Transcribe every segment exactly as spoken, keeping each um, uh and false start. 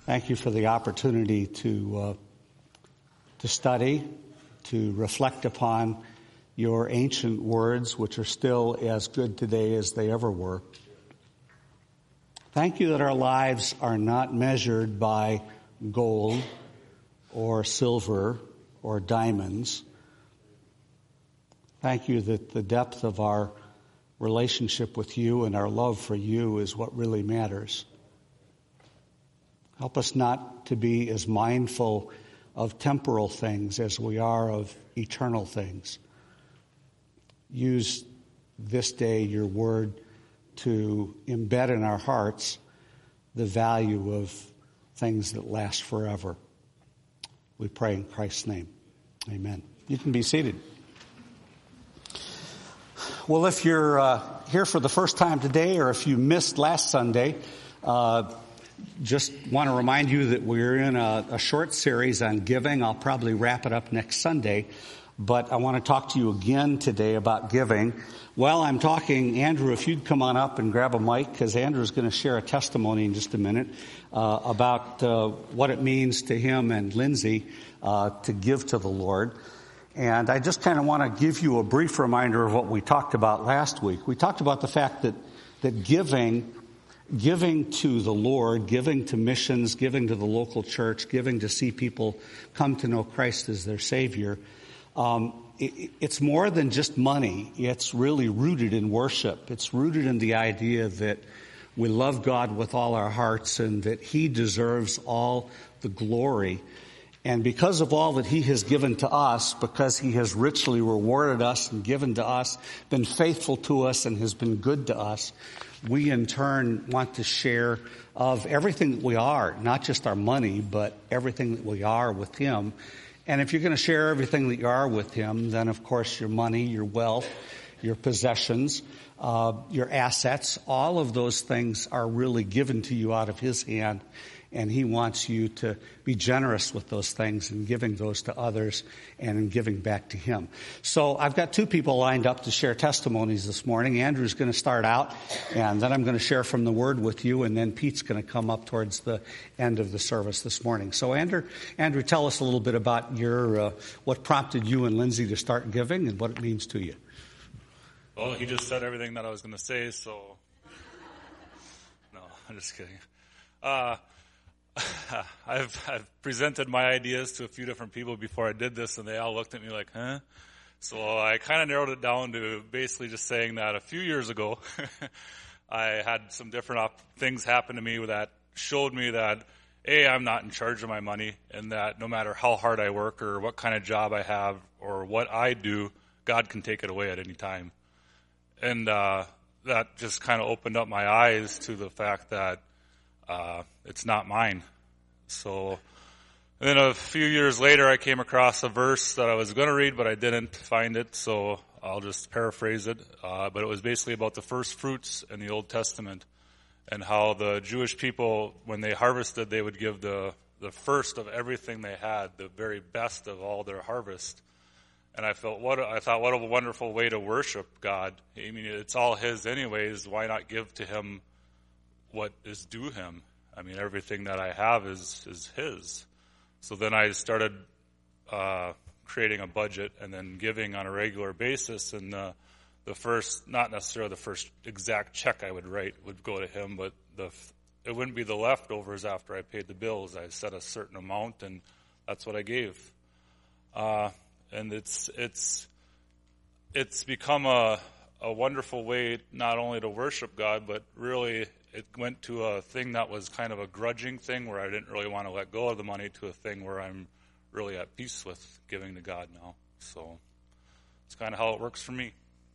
Thank you for the opportunity to uh, to study, to reflect upon your ancient words, which are still as good today as they ever were. Thank you that our lives are not measured by gold or silver or diamonds. Thank you that the depth of our relationship with you and our love for you is what really matters. Help us not to be as mindful of temporal things as we are of eternal things. Use this day, your word, to embed in our hearts the value of things that last forever. We pray in Christ's name. Amen. You can be seated. Well, if you're uh, here for the first time today, or if you missed last Sunday, uh, just want to remind you that we're in a, a short series on giving. I'll probably wrap it up next Sunday, but I want to talk to you again today about giving. While I'm talking, Andrew, if you'd come on up and grab a mic, because Andrew's going to share a testimony in just a minute uh, about uh, what it means to him and Lindsay uh, to give to the Lord. And I just kind of want to give you a brief reminder of what we talked about last week. We talked about the fact that that giving Giving to the Lord, giving to missions, giving to the local church, giving to see people come to know Christ as their Savior, um, it, it's more than just money. It's really rooted in worship. It's rooted in the idea that we love God with all our hearts and that He deserves all the glory. And because of all that He has given to us, because He has richly rewarded us and given to us, been faithful to us and has been good to us, we in turn want to share of everything that we are, not just our money, but everything that we are with Him. And if you're going to share everything that you are with Him, then of course your money, your wealth, your possessions, uh, your assets, all of those things are really given to you out of His hand. And He wants you to be generous with those things and giving those to others and in giving back to Him. So I've got two people lined up to share testimonies this morning. Andrew's going to start out, and then I'm going to share from the Word with you, and then Pete's going to come up towards the end of the service this morning. So Andrew, Andrew, tell us a little bit about your uh, what prompted you and Lindsay to start giving and what it means to you. Well, he just said everything that I was going to say, so no, I'm just kidding. Uh, I've, I've presented my ideas to a few different people before I did this, and they all looked at me like, huh? So I kind of narrowed it down to basically just saying that a few years ago, I had some different op- things happen to me that showed me that, A, I'm not in charge of my money, and that no matter how hard I work or what kind of job I have or what I do, God can take it away at any time. And uh, that just kind of opened up my eyes to the fact that Uh, it's not mine. So, and then a few years later, I came across a verse that I was going to read, but I didn't find it, so I'll just paraphrase it. Uh, but it was basically about the first fruits in the Old Testament and how the Jewish people, when they harvested, they would give the, the first of everything they had, the very best of all their harvest. And I felt what I thought, what a wonderful way to worship God. I mean, it's all His anyways. Why not give to Him what is due Him? I mean, everything that I have is, is His. So then I started uh, creating a budget and then giving on a regular basis. And the, the first, not necessarily the first exact check I would write would go to Him, but the it wouldn't be the leftovers after I paid the bills. I set a certain amount, and that's what I gave. Uh, and it's it's it's become a a wonderful way not only to worship God, but really it went to a thing that was kind of a grudging thing where I didn't really want to let go of the money to a thing where I'm really at peace with giving to God now. So it's kind of how it works for me.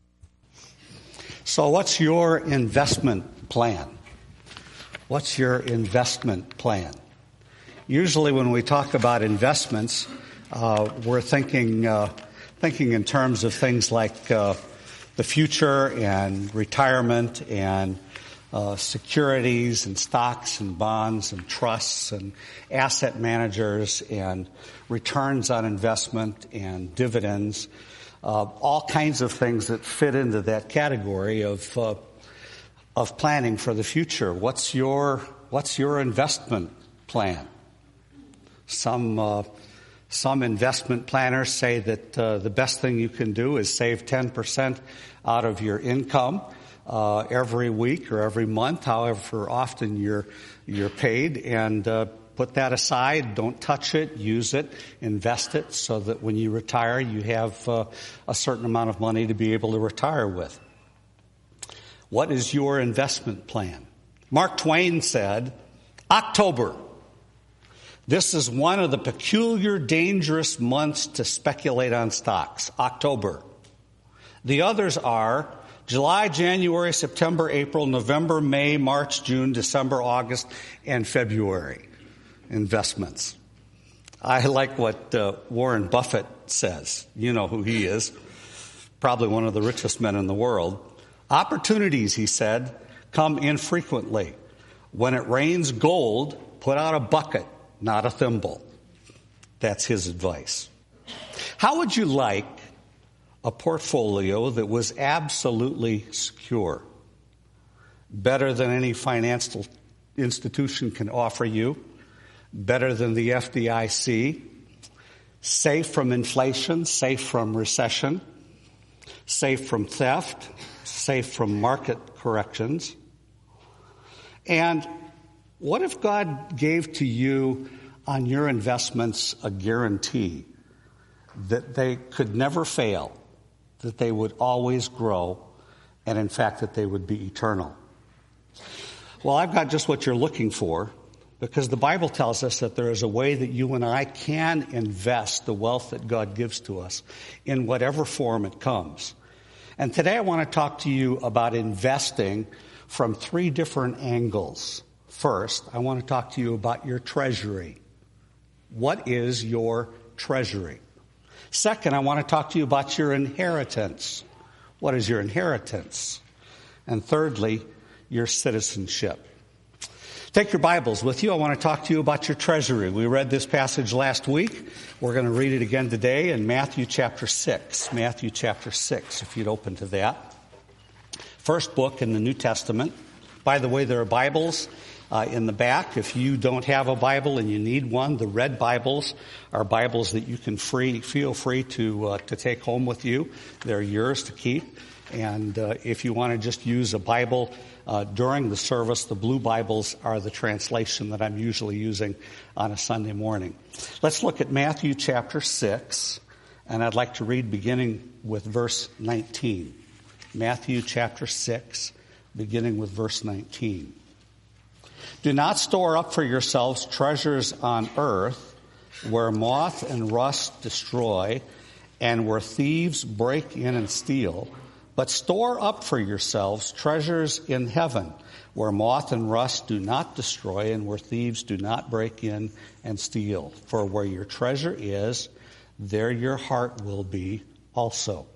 So what's your investment plan? What's your investment plan? Usually when we talk about investments, uh, we're thinking uh, thinking in terms of things like uh, the future and retirement and uh, securities and stocks and bonds and trusts and asset managers and returns on investment and dividends, uh, all kinds of things that fit into that category of uh, of planning for the future. What's your what's your investment plan. Some uh, some investment planners say that uh, the best thing you can do is save ten percent out of your income uh, every week or every month, however often you're you're paid, and uh, put that aside. Don't touch it. Use it. Invest it so that when you retire, you have uh, a certain amount of money to be able to retire with. What is your investment plan? Mark Twain said, October. This is one of the peculiar, dangerous months to speculate on stocks. October. The others are July, January, September, April, November, May, March, June, December, August, and February investments. I like what uh, Warren Buffett says. You know who he is. Probably one of the richest men in the world. Opportunities, he said, come infrequently. When it rains gold, put out a bucket, not a thimble. That's his advice. How would you like a portfolio that was absolutely secure? Better than any financial institution can offer you. Better than the F D I C. Safe from inflation, safe from recession. Safe from theft. Safe from market corrections. And what if God gave to you on your investments a guarantee that they could never fail, that they would always grow, and in fact that they would be eternal? Well, I've got just what you're looking for, because the Bible tells us that there is a way that you and I can invest the wealth that God gives to us in whatever form it comes. And today I want to talk to you about investing from three different angles. First, I want to talk to you about your treasury. What is your treasury? Second, I want to talk to you about your inheritance. What is your inheritance? And thirdly, your citizenship. Take your Bibles with you. I want to talk to you about your treasury. We read this passage last week. We're going to read it again today in Matthew chapter six. Matthew chapter six, if you'd open to that. First book in the New Testament. By the way, there are Bibles uh, in the back. If you don't have a Bible and you need one, the red Bibles are Bibles that you can free, feel free to uh, to take home with you. They're yours to keep. And uh, if you want to just use a Bible uh, during the service, the blue Bibles are the translation that I'm usually using on a Sunday morning. Let's look at Matthew chapter six, and I'd like to read beginning with verse nineteen. Matthew chapter six, beginning with verse nineteen. Do not store up for yourselves treasures on earth, where moth and rust destroy, and where thieves break in and steal, but store up for yourselves treasures in heaven, where moth and rust do not destroy, and where thieves do not break in and steal. For where your treasure is, there your heart will be also.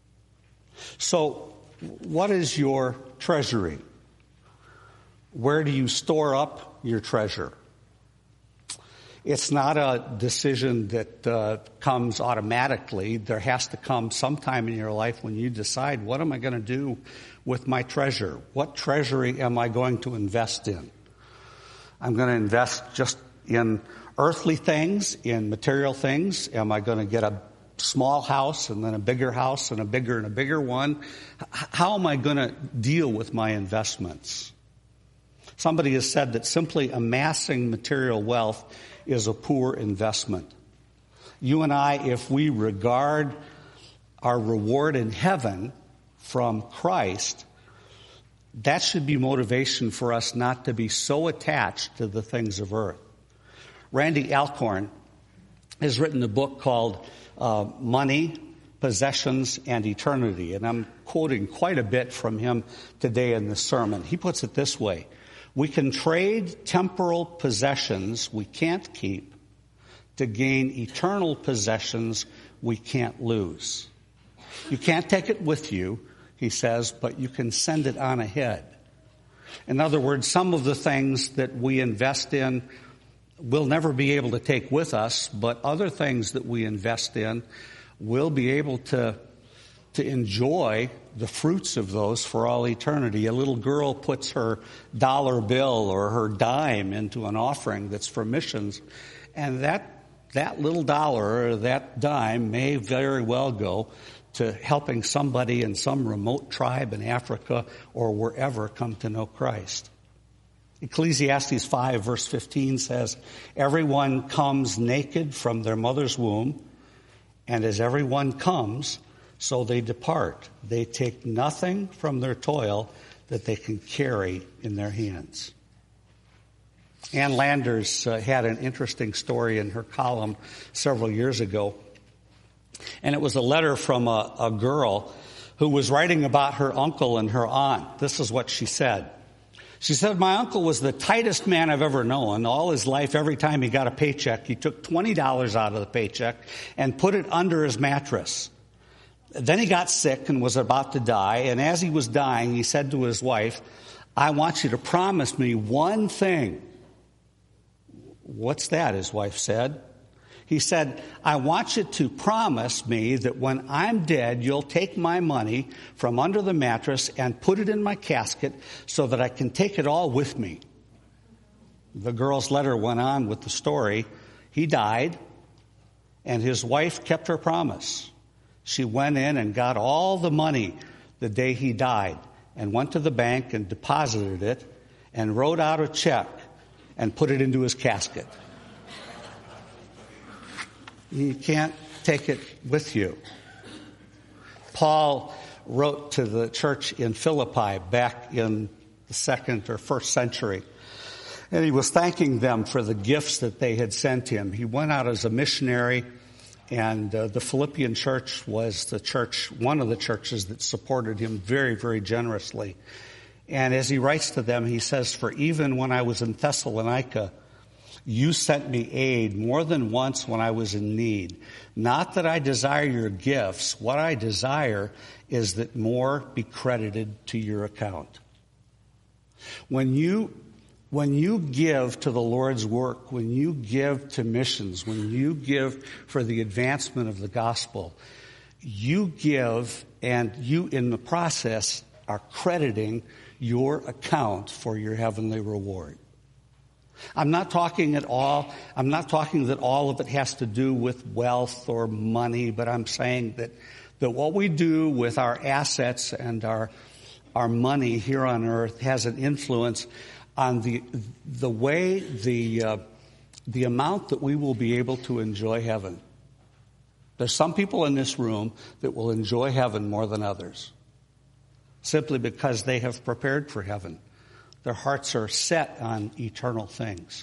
So, what is your treasury? Where do you store up your treasure? It's not a decision that uh, comes automatically. There has to come sometime in your life when you decide, what am I going to do with my treasure? What treasury am I going to invest in? I'm going to invest just in earthly things, in material things. Am I going to get a small house and then a bigger house and a bigger and a bigger one? How am I going to deal with my investments? Somebody has said that simply amassing material wealth is a poor investment. You and I, if we regard our reward in heaven from Christ, that should be motivation for us not to be so attached to the things of earth. Randy Alcorn has written a book called uh, Money, Possessions, and Eternity, and I'm quoting quite a bit from him today in this sermon. He puts it this way: we can trade temporal possessions we can't keep to gain eternal possessions we can't lose. You can't take it with you, he says, but you can send it on ahead. In other words, some of the things that we invest in we'll never be able to take with us, but other things that we invest in we'll be able to, to enjoy the fruits of those for all eternity. A little girl puts her dollar bill or her dime into an offering that's for missions, and that that little dollar or that dime may very well go to helping somebody in some remote tribe in Africa or wherever come to know Christ. Ecclesiastes five verse fifteen says, everyone comes naked from their mother's womb, and as everyone comes, so they depart. They take nothing from their toil that they can carry in their hands. Ann Landers uh, had an interesting story in her column several years ago. And it was a letter from a, a girl who was writing about her uncle and her aunt. This is what she said. She said, my uncle was the tightest man I've ever known. All his life, every time he got a paycheck, he took twenty dollars out of the paycheck and put it under his mattress. Then he got sick and was about to die. And as he was dying, he said to his wife, I want you to promise me one thing. What's that? His wife said. He said, I want you to promise me that when I'm dead, you'll take my money from under the mattress and put it in my casket so that I can take it all with me. The girl's letter went on with the story. He died, and his wife kept her promise. She went in and got all the money the day he died and went to the bank and deposited it and wrote out a check and put it into his casket. You can't take it with you. Paul wrote to the church in Philippi back in the second or first century, and he was thanking them for the gifts that they had sent him. He went out as a missionary, and uh, the Philippian church was the church, one of the churches that supported him very, very generously. And as he writes to them, he says, for even when I was in Thessalonica, you sent me aid more than once when I was in need. Not that I desire your gifts. What I desire is that more be credited to your account. When you, when you give to the Lord's work, when you give to missions, when you give for the advancement of the gospel, you give, and you in the process are crediting your account for your heavenly reward. I'm not talking at all, I'm not talking that all of it has to do with wealth or money, but I'm saying that, that what we do with our assets and our, our money here on earth has an influence on the, the way, the, uh, the amount that we will be able to enjoy heaven. There's some people in this room that will enjoy heaven more than others, simply because they have prepared for heaven. Their hearts are set on eternal things.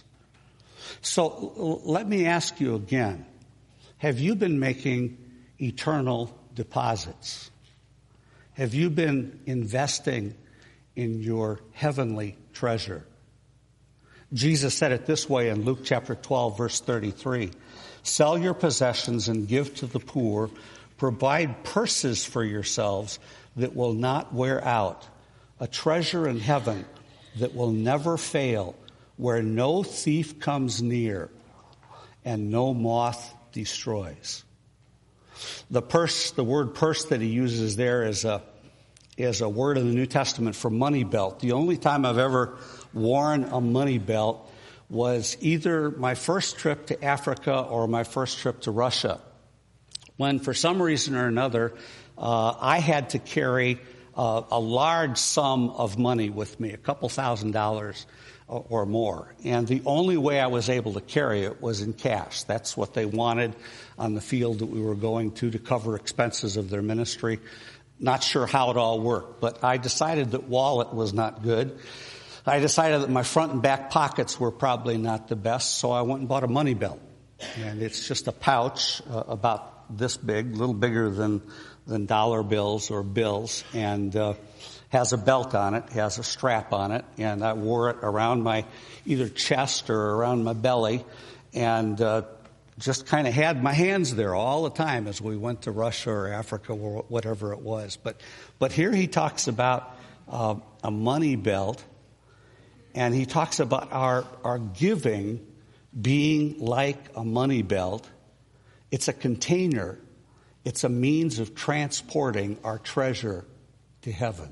So l- let me ask you again, have you been making eternal deposits? Have you been investing in your heavenly treasure? Jesus said it this way in Luke chapter twelve, verse thirty-three. Sell your possessions and give to the poor. Provide purses for yourselves that will not wear out, a treasure in heaven that will never fail, where no thief comes near and no moth destroys. The purse, the word purse that he uses there is a, is a word in the New Testament for money belt. The only time I've ever worn a money belt was either my first trip to Africa or my first trip to Russia, when for some reason or another, uh, I had to carry Uh, a large sum of money with me, a couple thousand dollars or more. And the only way I was able to carry it was in cash. That's what they wanted on the field that we were going to to cover expenses of their ministry. Not sure how it all worked, but I decided that wallet was not good. I decided that my front and back pockets were probably not the best, so I went and bought a money belt. And it's just a pouch uh, about this big, a little bigger than than dollar bills or bills, and uh, has a belt on it, has a strap on it, and I wore it around my either chest or around my belly, and uh, just kind of had my hands there all the time as we went to Russia or Africa or whatever it was. But but here he talks about uh, a money belt, and he talks about our our giving being like a money belt. It's a container. It's a means of transporting our treasure to heaven.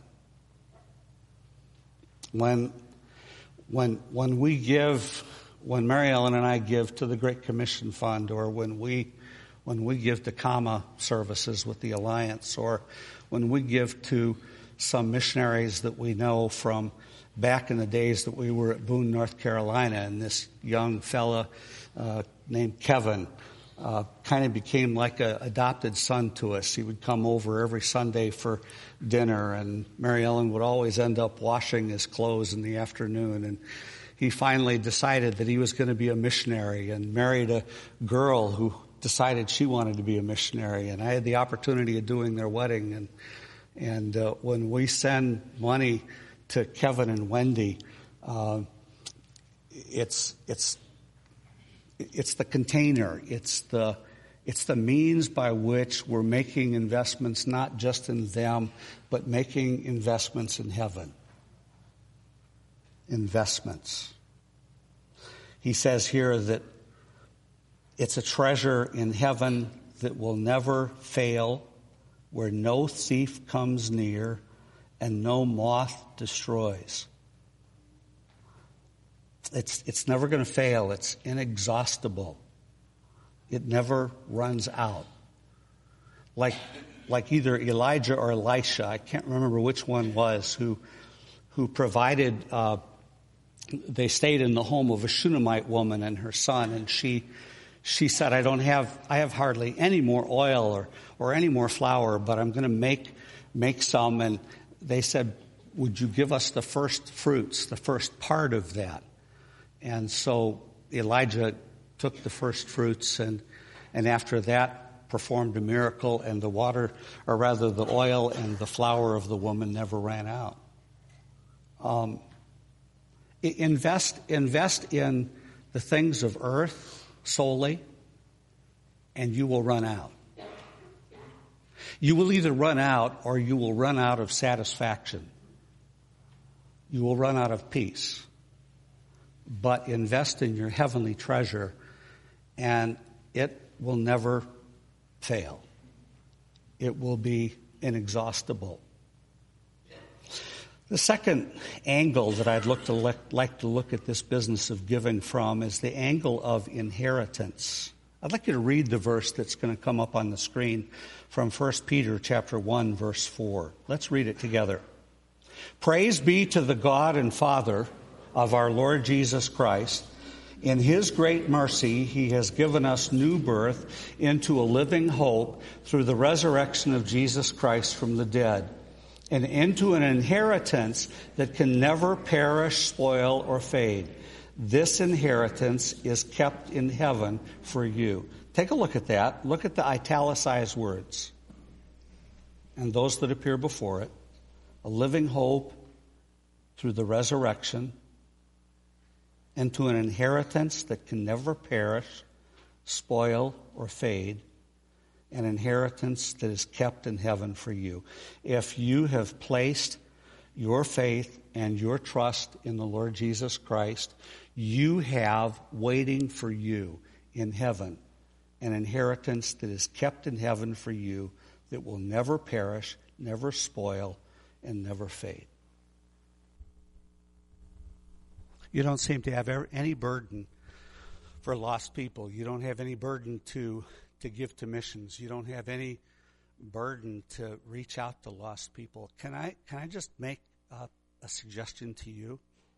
When, when, when we give, when Mary Ellen and I give to the Great Commission Fund, or when we, when we give to Kama services with the Alliance, or when we give to some missionaries that we know from back in the days that we were at Boone, North Carolina, and this young fella uh, named Kevin uh, kind of became like an adopted son to us. He would come over every Sunday for dinner, and Mary Ellen would always end up washing his clothes in the afternoon. And he finally decided that he was going to be a missionary and married a girl who decided she wanted to be a missionary. And I had the opportunity of doing their wedding. And and uh, when we send money to Kevin and Wendy, uh, it's it's it's the container. It's the it's the means by which we're making investments not just in them, but making investments in heaven. Investments. He says here that it's a treasure in heaven that will never fail, where no thief comes near and no moth destroys. It's, it's never going to fail. It's inexhaustible. It never runs out. Like, like either Elijah or Elisha, I can't remember which one was, who, who provided, uh, they stayed in the home of a Shunammite woman and her son, and she, she said, I don't have, I have hardly any more oil or, or any more flour, but I'm going to make, make some. And they said, would you give us the first fruits, the first part of that? And so Elijah took the first fruits, and, and after that performed a miracle, and the water, or rather the oil and the flour of the woman never ran out. Um, invest, invest in the things of earth solely, and you will run out. You will either run out or you will run out of satisfaction. You will run out of peace. But invest in your heavenly treasure, and it will never fail. It will be inexhaustible. The second angle that I'd look to le- like to look at this business of giving from is the angle of inheritance. I'd like you to read the verse that's going to come up on the screen from First Peter chapter one, verse four. Let's read it together. Praise be to the God and Father of our Lord Jesus Christ. In His great mercy, He has given us new birth into a living hope through the resurrection of Jesus Christ from the dead, and into an inheritance that can never perish, spoil, or fade. This inheritance is kept in heaven for you. Take a look at that. Look at the italicized words and those that appear before it. A living hope through the resurrection, into an inheritance that can never perish, spoil, or fade. An inheritance that is kept in heaven for you. If you have placed your faith and your trust in the Lord Jesus Christ, you have waiting for you in heaven an inheritance that is kept in heaven for you, that will never perish, never spoil, and never fade. You don't seem to have any burden for lost people. You don't have any burden to to give to missions. You don't have any burden to reach out to lost people. Can I can I just make a, a suggestion to you?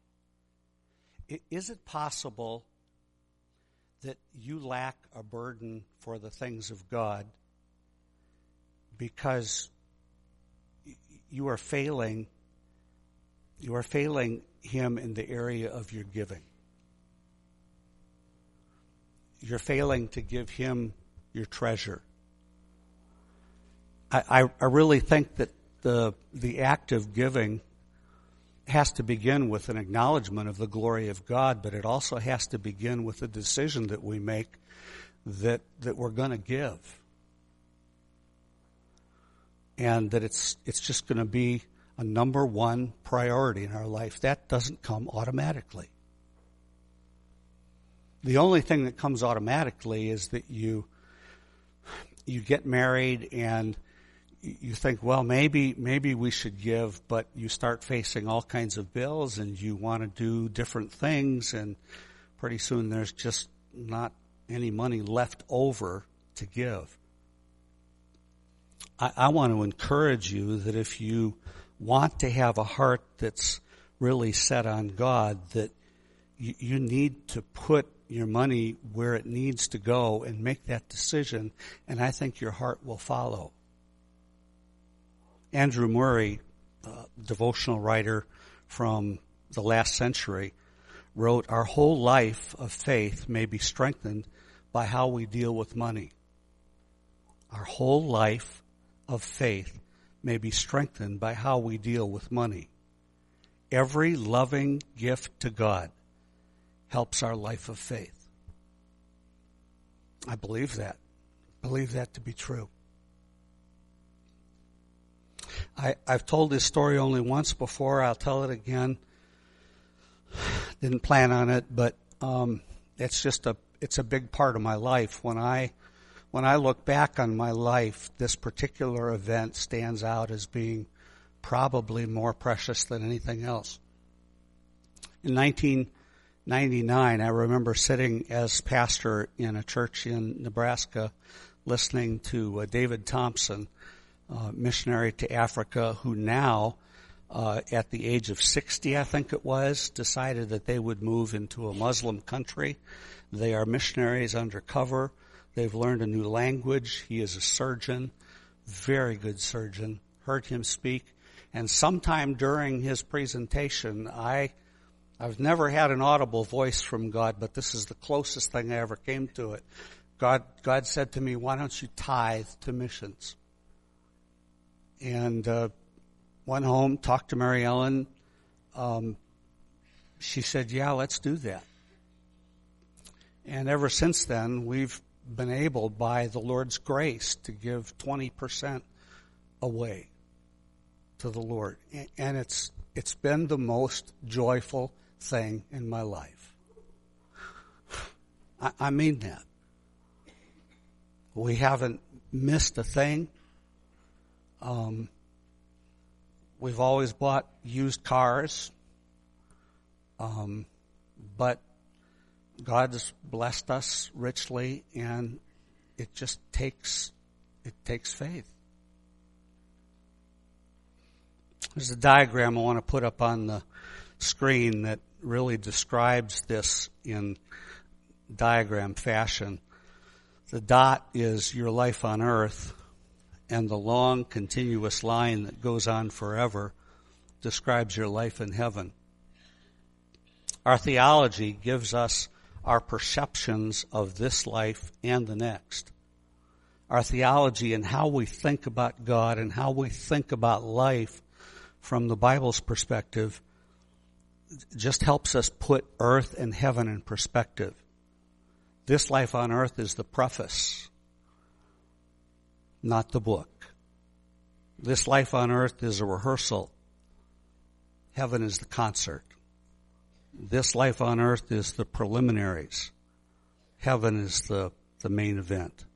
Is it possible that you lack a burden for the things of God because you are failing you are failing Him in the area of your giving? You're failing to give Him your treasure. I, I, I really think that the the act of giving has to begin with an acknowledgement of the glory of God, but it also has to begin with a decision that we make that that we're going to give, and that it's it's just going to be a number one priority in our life. That doesn't come automatically. The only thing that comes automatically is that you you get married and you think, well, maybe maybe we should give, but you start facing all kinds of bills and you want to do different things, and pretty soon there's just not any money left over to give. I, I want to encourage you that if you want to have a heart that's really set on God, that you, you need to put your money where it needs to go and make that decision, and I think your heart will follow. Andrew Murray, a devotional writer from the last century, wrote, "Our whole life of faith may be strengthened by how we deal with money." Our whole life of faith may be strengthened by how we deal with money. Every loving gift to God helps our life of faith. I believe that. I believe that to be true. I, I've told this story only once before. I'll tell it again. Didn't plan on it, but um, it's just a it's a big part of my life. When I when I look back on my life, this particular event stands out as being probably more precious than anything else. In nineteen ninety-nine, I remember sitting as pastor in a church in Nebraska, listening to uh, David Thompson, uh, missionary to Africa, who now, uh, at the age of sixty, I think it was, decided that they would move into a Muslim country. They are missionaries undercover. They've learned a new language. He is a surgeon, very good surgeon. Heard him speak. And sometime during his presentation, I, I've never had an audible voice from God, but this is the closest thing I ever came to it. God, God said to me, "Why don't you tithe to missions?" And uh, went home, talked to Mary Ellen. Um, she said, "Yeah, let's do that." And ever since then, we've been able, by the Lord's grace, to give twenty percent away to the Lord. And it's it's been the most joyful thing in my life. I, I mean that. We haven't missed a thing. Um, we've always bought used cars. Um, but God has blessed us richly, and it just takes it takes faith. There's a diagram I want to put up on the screen that really describes this in diagram fashion. The dot is your life on earth, and the long continuous line that goes on forever describes your life in heaven. Our theology gives us our perceptions of this life and the next. Our theology and how we think about God and how we think about life from the Bible's perspective just helps us put earth and heaven in perspective. This life on earth is the preface, not the book. This life on earth is a rehearsal. Heaven is the concert. This life on earth is the preliminaries. Heaven is the, the main event.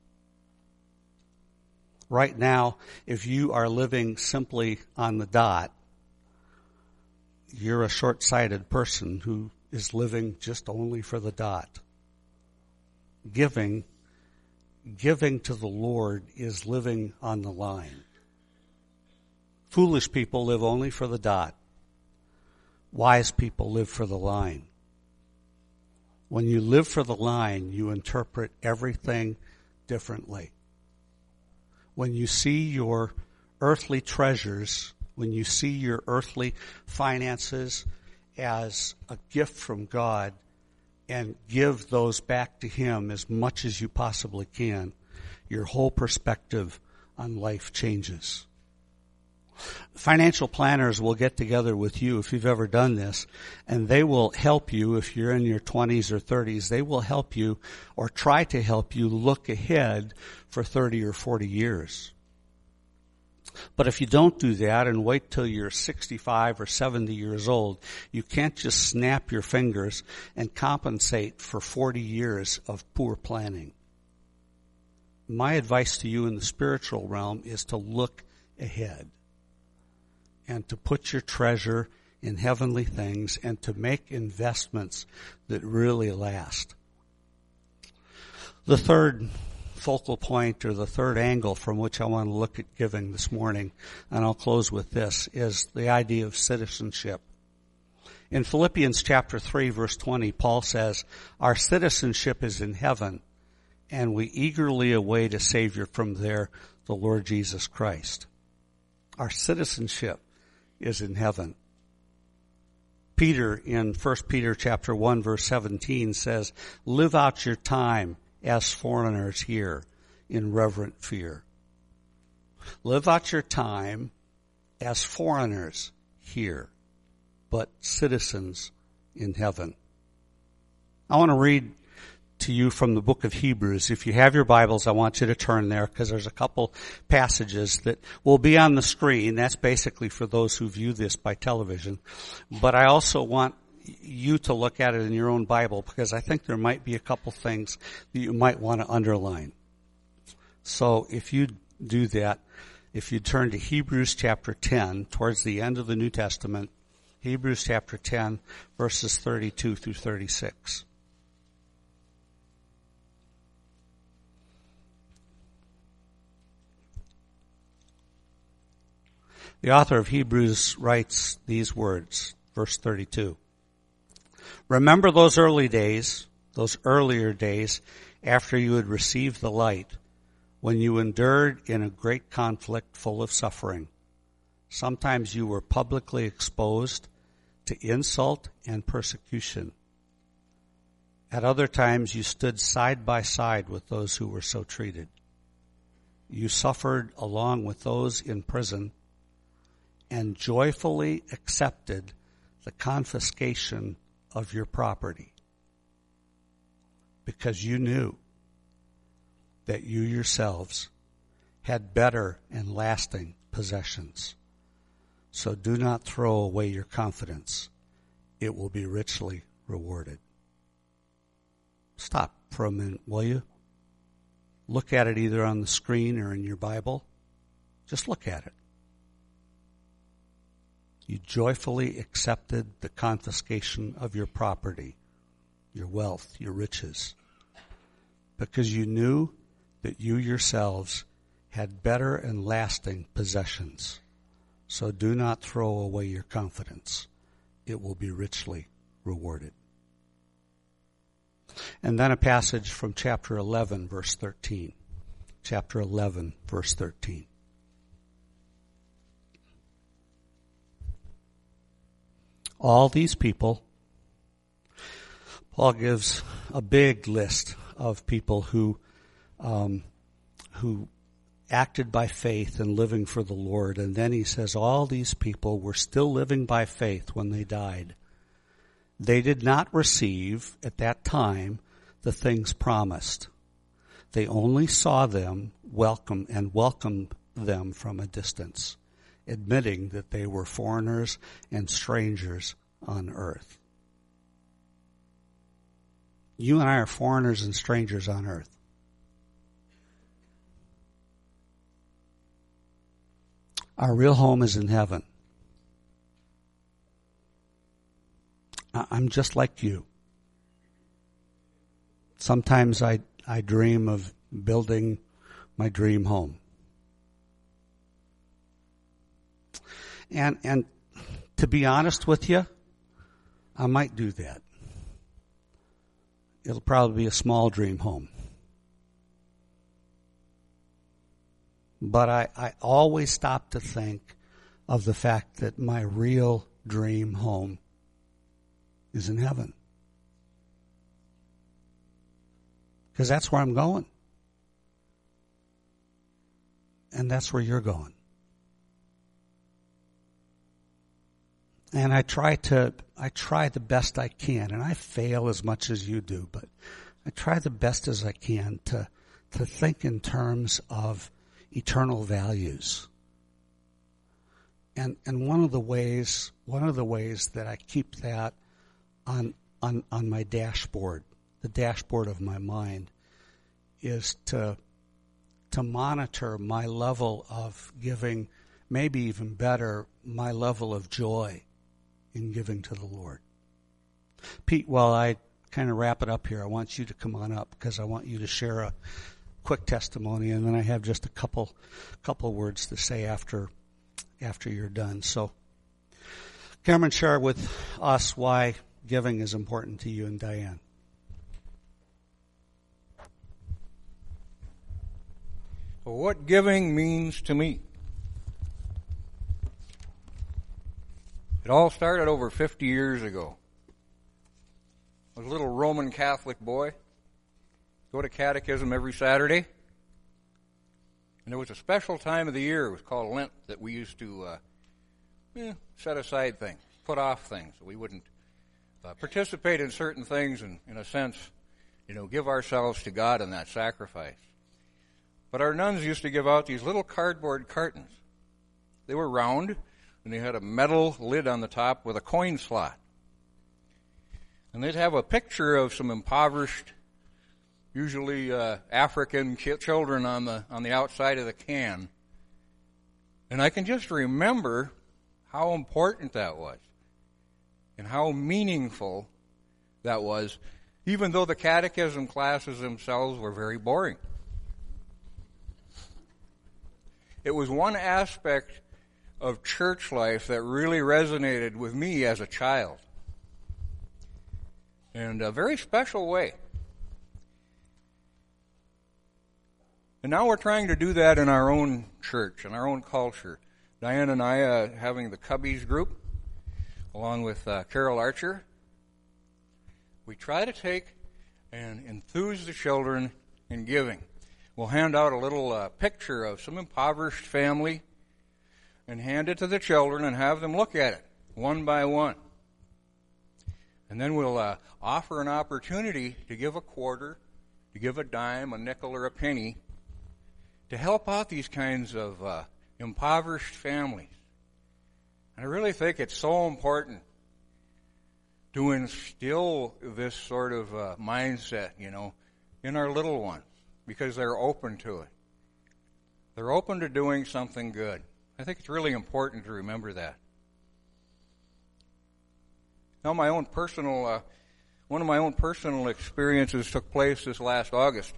Right now, if you are living simply on the dot, you're a short-sighted person who is living just only for the dot. Giving, giving to the Lord is living on the line. Foolish people live only for the dot. Wise people live for the line. When you live for the line, you interpret everything differently. When you see your earthly treasures, when you see your earthly finances as a gift from God and give those back to Him as much as you possibly can, your whole perspective on life changes. Financial planners will get together with you if you've ever done this, and they will help you if you're in your twenties or thirties. They will help you or try to help you look ahead for thirty or forty years. But if you don't do that and wait till you're sixty-five or seventy years old, you can't just snap your fingers and compensate for forty years of poor planning. My advice to you in the spiritual realm is to look ahead, and to put your treasure in heavenly things, and to make investments that really last. The third focal point, or the third angle from which I want to look at giving this morning, and I'll close with this, is the idea of citizenship. In Philippians chapter three, verse twenty, Paul says, "Our citizenship is in heaven, and we eagerly await a Savior from there, the Lord Jesus Christ." Our citizenship is in heaven. Peter, in First Peter chapter one, verse seventeen, says, "Live out your time as foreigners here in reverent fear." Live out your time as foreigners here, but citizens in heaven. I want to read to you from the book of Hebrews. If you have your Bibles, I want you to turn there, because there's a couple passages that will be on the screen. That's basically for those who view this by television. But I also want you to look at it in your own Bible, because I think there might be a couple things that you might want to underline. So if you do that, if you turn to Hebrews chapter ten, towards the end of the New Testament, Hebrews chapter ten, verses thirty-two through thirty-six. The author of Hebrews writes these words, verse thirty-two. "Remember those early days, those earlier days, after you had received the light, when you endured in a great conflict full of suffering. Sometimes you were publicly exposed to insult and persecution. At other times you stood side by side with those who were so treated. You suffered along with those in prison and joyfully accepted the confiscation of your property, because you knew that you yourselves had better and lasting possessions. So do not throw away your confidence. It will be richly rewarded." Stop for a minute, will you? Look at it either on the screen or in your Bible. Just look at it. You joyfully accepted the confiscation of your property, your wealth, your riches, because you knew that you yourselves had better and lasting possessions. So do not throw away your confidence. It will be richly rewarded. And then a passage from chapter eleven, verse thirteen. Chapter eleven, verse thirteen. All these people, Paul gives a big list of people who um, who acted by faith and living for the Lord. And then he says all these people were still living by faith when they died. They did not receive at that time the things promised. They only saw them welcome and welcomed them from a distance, admitting that they were foreigners and strangers on earth. You and I are foreigners and strangers on earth. Our real home is in heaven. I'm just like you. Sometimes I, I dream of building my dream home. And, and to be honest with you, I might do that. It'll probably be a small dream home. But I, I always stop to think of the fact that my real dream home is in heaven. Because that's where I'm going. And that's where you're going. And I try to, I try the best I can, and I fail as much as you do, but I try the best as I can to, to think in terms of eternal values. And, and one of the ways, one of the ways that I keep that on, on, on my dashboard, the dashboard of my mind, is to, to monitor my level of giving maybe even better, my level of joy in giving to the Lord. Pete, while I kind of wrap it up here, I want you to come on up because I want you to share a quick testimony, and then I have just a couple couple words to say after after you're done. So, Cameron, share with us why giving is important to you and Diane. Well, what giving means to me. It all started over fifty years ago. I was a little Roman Catholic boy. Go to catechism every Saturday. And there was a special time of the year, it was called Lent, that we used to uh, eh, set aside things, put off things. We wouldn't uh, participate in certain things and, in a sense, you know, give ourselves to God in that sacrifice. But our nuns used to give out these little cardboard cartons. They were round, and they had a metal lid on the top with a coin slot. And they'd have a picture of some impoverished, usually uh, African children on the on the outside of the can. And I can just remember how important that was and how meaningful that was, even though the catechism classes themselves were very boring. It was one aspect of church life that really resonated with me as a child. In a very special way. And now we're trying to do that in our own church, in our own culture. Diane and I uh, having the Cubbies group, along with uh, Carol Archer. We try to take and enthuse the children in giving. We'll hand out a little uh, picture of some impoverished family and hand it to the children and have them look at it one by one. And then we'll uh, offer an opportunity to give a quarter, to give a dime, a nickel, or a penny, to help out these kinds of uh, impoverished families. And I really think it's so important to instill this sort of uh, mindset, you know, in our little ones, because they're open to it. They're open to doing something good. I think it's really important to remember that. Now, my own personal, uh, one of my own personal experiences took place this last August.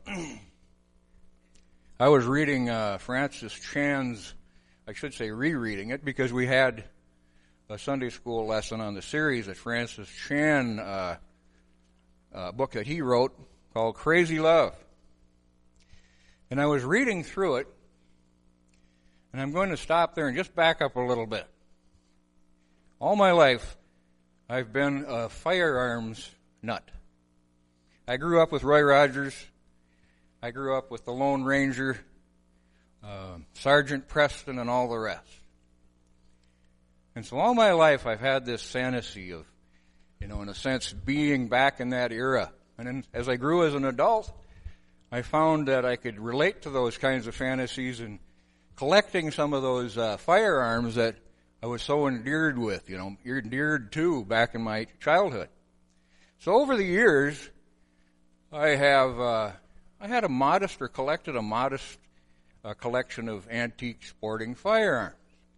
I was reading uh, Francis Chan's, I should say rereading it, because we had a Sunday school lesson on the series that Francis Chan, uh, uh, book that he wrote called Crazy Love. And I was reading through it, and I'm going to stop there and just back up a little bit. All my life, I've been a firearms nut. I grew up with Roy Rogers. I grew up with the Lone Ranger, uh, Sergeant Preston, and all the rest. And so all my life I've had this fantasy of, you know, in a sense, being back in that era. And then as I grew as an adult, I found that I could relate to those kinds of fantasies and collecting some of those uh, firearms that I was so endeared with, you know, endeared to back in my childhood. So over the years, I have, uh, I had a modest or collected a modest uh, collection of antique sporting firearms.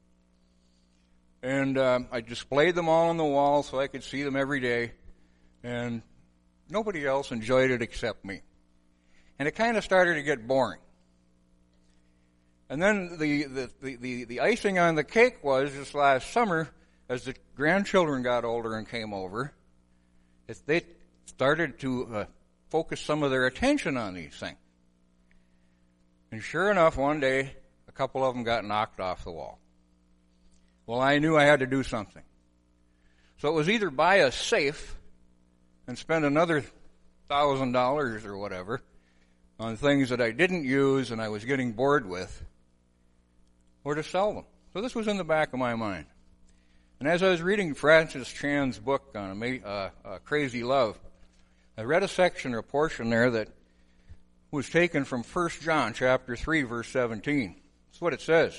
And um, I displayed them all on the wall so I could see them every day. And nobody else enjoyed it except me. And it kind of started to get boring. And then the, the, the, the, the icing on the cake was just last summer, as the grandchildren got older and came over, if they started to uh, focus some of their attention on these things. And sure enough, one day, a couple of them got knocked off the wall. Well, I knew I had to do something. So it was either buy a safe and spend another thousand dollars or whatever on things that I didn't use and I was getting bored with, or to sell them. So this was in the back of my mind. And as I was reading Francis Chan's book on uh, uh, Crazy Love, I read a section or a portion there that was taken from First John chapter three, verse seventeen. That's what it says.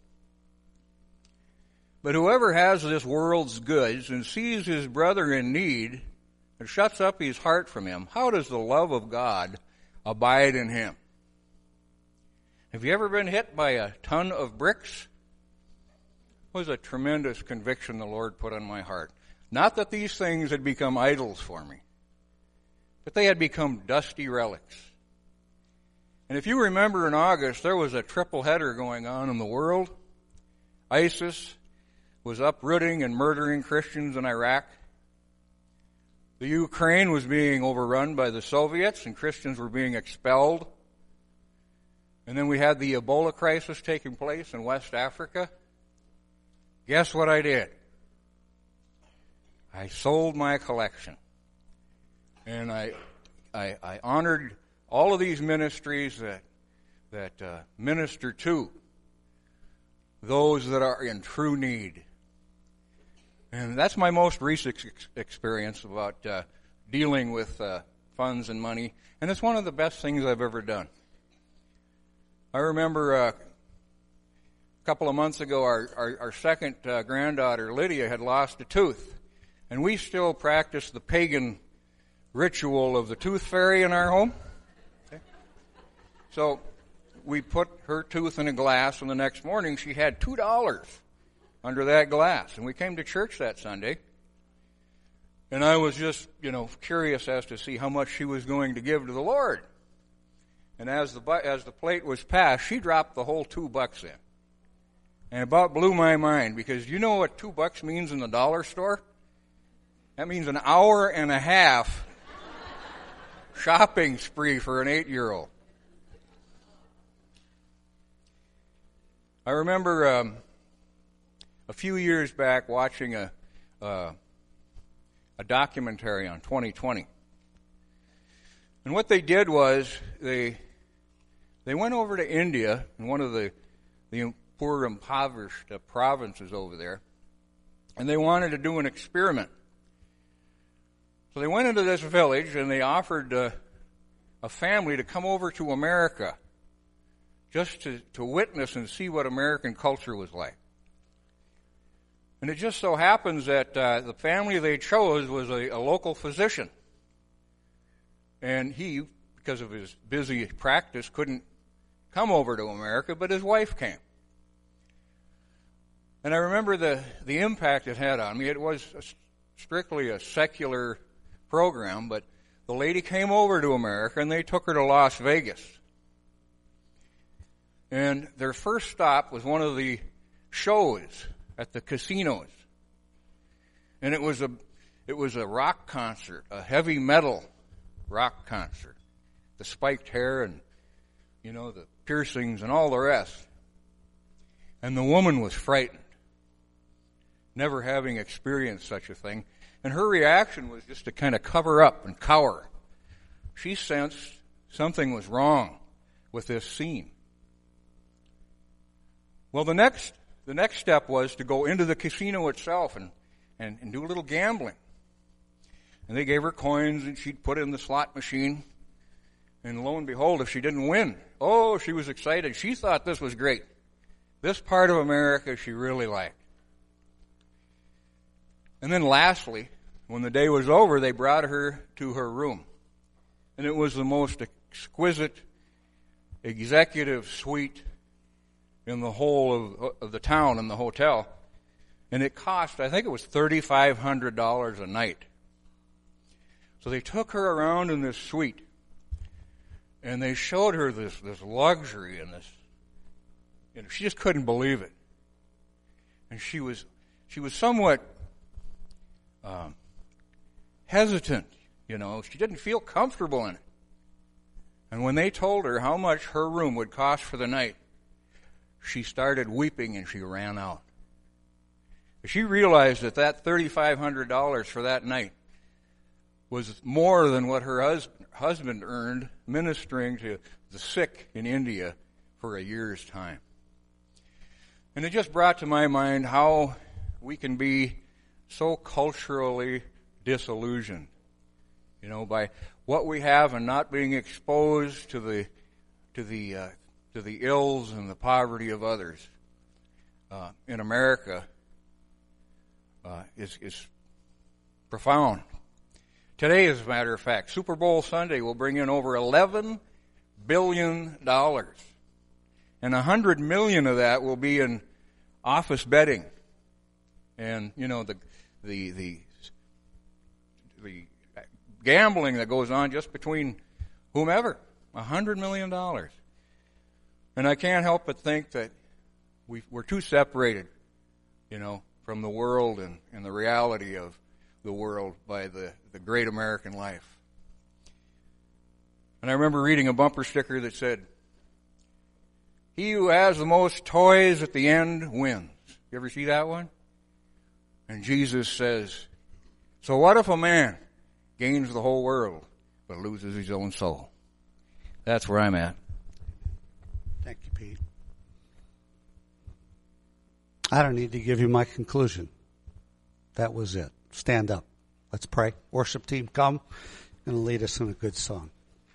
But whoever has this world's goods and sees his brother in need and shuts up his heart from him, how does the love of God abide in him? Have you ever been hit by a ton of bricks? was a tremendous conviction the Lord put on my heart. Not that these things had become idols for me, but they had become dusty relics. And if you remember in August, there was a triple header going on in the world. ISIS was uprooting and murdering Christians in Iraq. The Ukraine was being overrun by the Soviets and Christians were being expelled. And then we had the Ebola crisis taking place in West Africa. Guess what I did? I sold my collection. And I, I, I honored all of these ministries that, that uh, minister to those that are in true need. And that's my most recent ex- experience about uh, dealing with uh, funds and money. And it's one of the best things I've ever done. I remember uh, a couple of months ago, our, our, our second uh, granddaughter, Lydia, had lost a tooth. And we still practice the pagan ritual of the tooth fairy in our home. Okay. So we put her tooth in a glass, and the next morning she had two dollars under that glass. And we came to church that Sunday, and I was just, you know, curious as to see how much she was going to give to the Lord. And as the as the plate was passed, she dropped the whole two bucks in. And it about blew my mind, because you know what two bucks means in the dollar store? That means an hour and a half shopping spree for an eight-year-old. I remember um, a few years back watching a uh, a documentary on twenty twenty. And what they did was they they went over to India, in one of the, the poor impoverished uh, provinces over there, and they wanted to do an experiment. So they went into this village and they offered uh, a family to come over to America just to, to witness and see what American culture was like. And it just so happens that uh, the family they chose was a, a local physician. And he, because of his busy practice, couldn't come over to America, but his wife came. And I remember the, the impact it had on me. It was a, strictly a secular program, but the lady came over to America and they took her to Las Vegas. And their first stop was one of the shows at the casinos. And it was a it was a rock concert, a heavy metal rock concert. The spiked hair and, you know, the piercings and all the rest. And the woman was frightened, never having experienced such a thing. And her reaction was just to kind of cover up and cower. She sensed something was wrong with this scene. Well, the next the next step was to go into the casino itself and, and, and do a little gambling. And they gave her coins and she'd put in the slot machine. And lo and behold, if she didn't win, oh, she was excited. She thought this was great. This part of America she really liked. And then lastly, when the day was over, they brought her to her room. And it was the most exquisite executive suite in the whole of, of the town, in the hotel. And it cost, I think it was three thousand five hundred dollars a night. So they took her around in this suite. And they showed her this, this luxury and this, you know, she just couldn't believe it. And she was, she was somewhat Um, hesitant, you know. She didn't feel comfortable in it. And when they told her how much her room would cost for the night, she started weeping and she ran out. She realized that that three thousand five hundred dollars for that night was more than what her hus- husband earned ministering to the sick in India for a year's time. And it just brought to my mind how we can be so culturally disillusioned, you know, by what we have and not being exposed to the to the uh, to the ills and the poverty of others. Uh, in America, uh, is is profound. Today, as a matter of fact, Super Bowl Sunday will bring in over eleven billion dollars, and a hundred million of that will be in office betting And, you know, the, the, the, the gambling that goes on just between whomever, a hundred million dollars. And I can't help but think that we, we're too separated, you know, from the world and, and the reality of the world by the, the great American life. And I remember reading a bumper sticker that said, "He who has the most toys at the end wins." You ever see that one? And Jesus says, "So what if a man gains the whole world but loses his own soul?" That's where I'm at. Thank you, Pete. I don't need to give you my conclusion. That was it. Stand up. Let's pray. Worship team, come and lead us in a good song.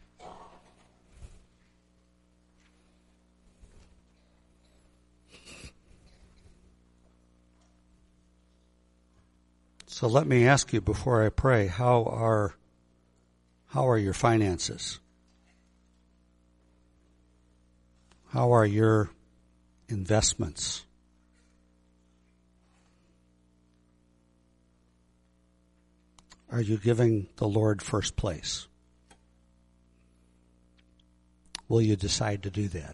So let me ask you before I pray, how are how are your finances? How are your investments? Are you giving the Lord first place? Will you decide to do that?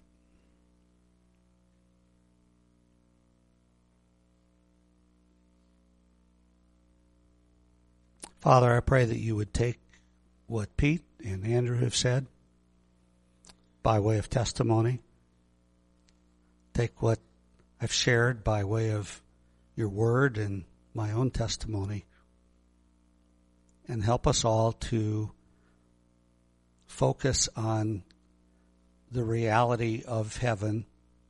Father, I pray that you would take what Pete and Andrew have said by way of testimony. Take what I've shared by way of your word and my own testimony, and help us all to focus on the reality of heaven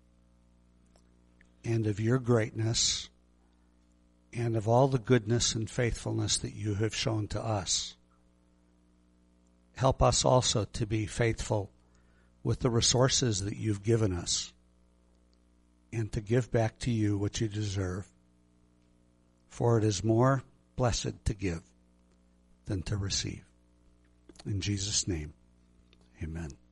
and of your greatness and of all the goodness and faithfulness that you have shown to us. Help us also to be faithful with the resources that you've given us and to give back to you what you deserve. For it is more blessed to give than to receive. In Jesus' name, amen.